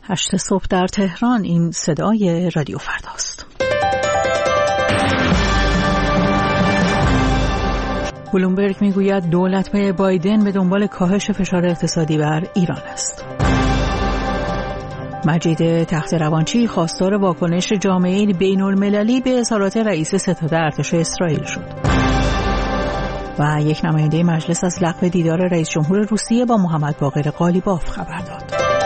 8 صبح در تهران. این صدای رادیو فرداست. بلومبرگ میگوید دولت بایدن به دنبال کاهش فشار اقتصادی بر ایران است. مجید تخت‌روانچی خواستار واکنش جامعه بین‌المللی به اظهارات رئیس ستاد ارتش اسرائیل شد. و یک نماینده مجلس از لغو دیدار رئیس جمهور روسیه با محمد باقر قالیباف خبر داد.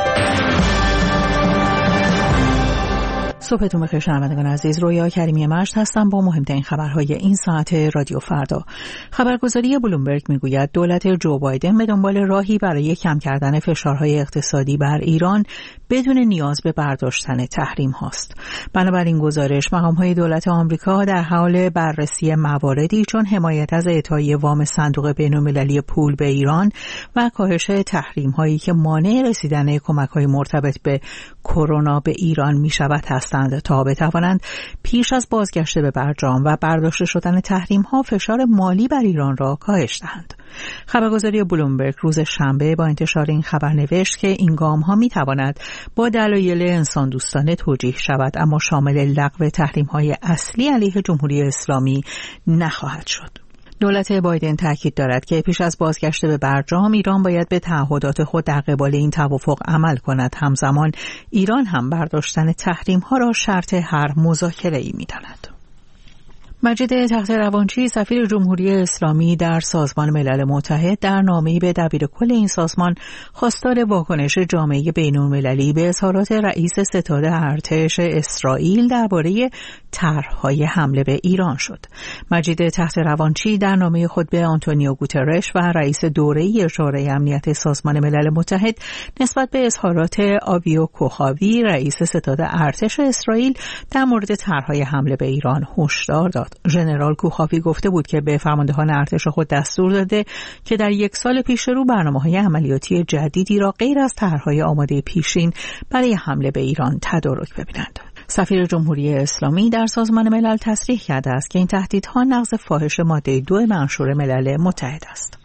صبحتون بخیر شنوندگان عزیز، رویا کریمی مجد هستم با مهمترین خبرهای این ساعت رادیو فردا. خبرگزاری بلومبرگ میگوید دولت جو بایدن به دنبال راهی برای کم کردن فشارهای اقتصادی بر ایران بدون نیاز به برداشتن تحریم هاست. بنابراین گزارش مقام‌های دولت آمریکا در حال بررسی مواردی چون حمایت از اعطای وام صندوق بین‌المللی پول به ایران و کاهش تحریم هایی که مانع رسیدن کمک‌های مرتبط به کرونا به ایران می‌شود هستند تا بتوانند پیش از بازگشت به برجام و برداشته شدن تحریم ها فشار مالی بر ایران را کاهش دهند. خبرگزاری بلومبرگ روز شنبه با انتشار این خبر نوشت که این گام ها می تواند با دلایل انسان دوستانه توجیه شود، اما شامل لغو تحریم های اصلی علیه جمهوری اسلامی نخواهد شد. دولت بایدن تاکید دارد که پیش از بازگشت به برجام ایران باید به تعهدات خود در قبال این توافق عمل کند. همزمان ایران هم برداشتن تحریم ها را شرط هر مذاکره‌ای می‌داند. مجید تخت‌روانچی سفیر جمهوری اسلامی در سازمان ملل متحد در نامه‌ای به دبیرکل این سازمان خواستار واکنش جامعه بین‌المللی به اظهارات رئیس ستاد ارتش اسرائیل درباره طرح‌های حمله به ایران شد. مجید تخت‌روانچی در نامه خود به آنتونیو گوترش و رئیس دوره‌ای شورای امنیت سازمان ملل متحد نسبت به اظهارات آویو کوخاوی رئیس ستاد ارتش اسرائیل در مورد طرح‌های حمله به ایران هشدار داد. ژنرال کوخاوی گفته بود که به فرماندهان ارتش خود دستور داده که در 1 سال پیش رو برنامه‌های عملیاتی جدیدی را غیر از طرح‌های آماده پیشین برای حمله به ایران تدارک ببینند. سفیر جمهوری اسلامی در سازمان ملل تصریح کرده است که این تهدیدها نقض فاحش ماده 2 منشور ملل متحد است.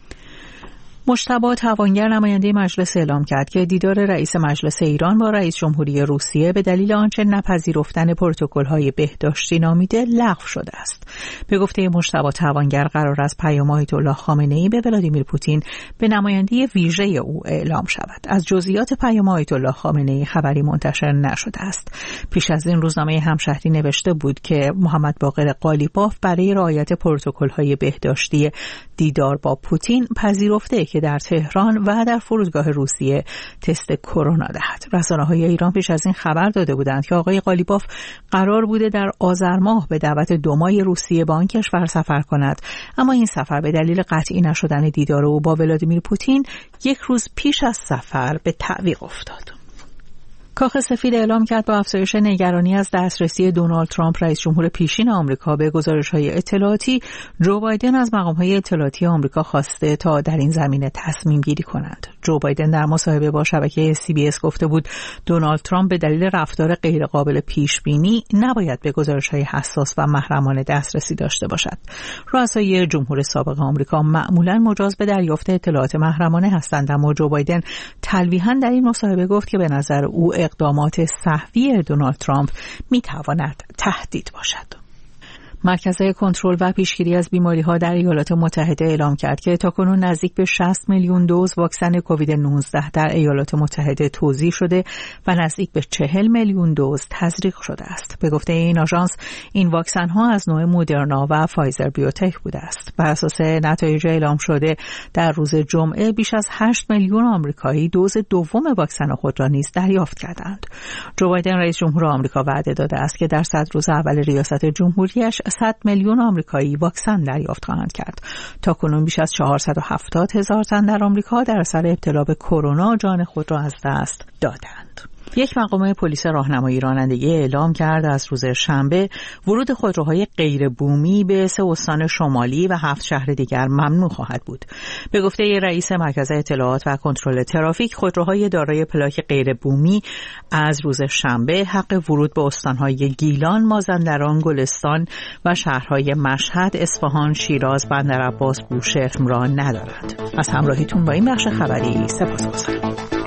مجتبی توانگر نماینده مجلس اعلام کرد که دیدار رئیس مجلس ایران با رئیس جمهوری روسیه به دلیل آنچه نپذیرفتن پروتکل‌های بهداشتی نامیده لغو شده است. به گفته مجتبی توانگر قرار است پیام آیت الله خامنه‌ای به ولادیمیر پوتین به نماینده ویژه او اعلام شود. از جزئیات پیام آیت الله خامنه‌ای خبری منتشر نشده است. پیش از این روزنامه همشهری نوشته بود که محمد باقر قالیباف برای رعایت پروتکل‌های بهداشتی دیدار با پوتین پذیرفته که در تهران و در فرودگاه روسیه تست کرونا دهد. رسانه‌های ایران پیش از این خبر داده بودند که آقای قالیباف قرار بوده در آذر ماه به دعوت دومای روسیه به آن کشور سفر کند، اما این سفر به دلیل قطعی نشدن دیدار او با ولادیمیر پوتین 1 روز پیش از سفر به تعویق افتاد. کاخ سفید اعلام کرد با افزایش نگرانی از دسترسی دونالد ترامپ رئیس جمهور پیشین آمریکا به گزارش‌های اطلاعاتی، جو بایدن از مقام‌های اطلاعاتی آمریکا خواسته تا در این زمینه تصمیم گیری کنند. جو بایدن در مصاحبه با شبکه CBS گفته بود دونالد ترامپ به دلیل رفتار غیرقابل پیش‌بینی نباید به گزارش‌های حساس و محرمانه دسترسی داشته باشد. رؤسای جمهور سابق آمریکا معمولاً مجاز به دریافت اطلاعات محرمانه هستند، اما جو بایدن تلویحاً در این مصاحبه گفت که به نظر او اقدامات سه‌وی دونالد ترامپ می‌تواند تهدید باشد. مرکز کنترل و پیشگیری از بیماری‌ها در ایالات متحده اعلام کرد که تاکنون نزدیک به 60 میلیون دوز واکسن کووید 19 در ایالات متحده توزیع شده و نزدیک به 40 میلیون دوز تزریق شده است. به گفته این آژانس این واکسن‌ها از نوع مودرنا و فایزر بیوتک بوده است. بر اساس نتایج اعلام شده در روز جمعه بیش از 8 میلیون آمریکایی دوز دوم واکسن خود را نیز دریافت کردند. جو بایدن رئیس جمهور آمریکا وعده داده است که در 100 روز اول ریاست جمهوریش 100 میلیون آمریکایی واکسن دریافت خواهند کرد. تاکنون بیش از 470,000 تن در آمریکا در اثر ابتلا به کرونا جان خود را از دست دادند. یک مقام پلیس راهنمایی رانندگی اعلام کرد از روز شنبه ورود خودروهای غیر بومی به 3 استان شمالی و 7 شهر دیگر ممنوع خواهد بود. به گفته رئیس مرکز اطلاعات و کنترل ترافیک، خودروهای دارای پلاک غیر بومی از روز شنبه حق ورود به استانهای گیلان، مازندران، گلستان و شهرهای مشهد، اصفهان، شیراز، بندرعباس، بوشهر را ندارند. از همراهیتون با این بخش خبری سپاسگزارم.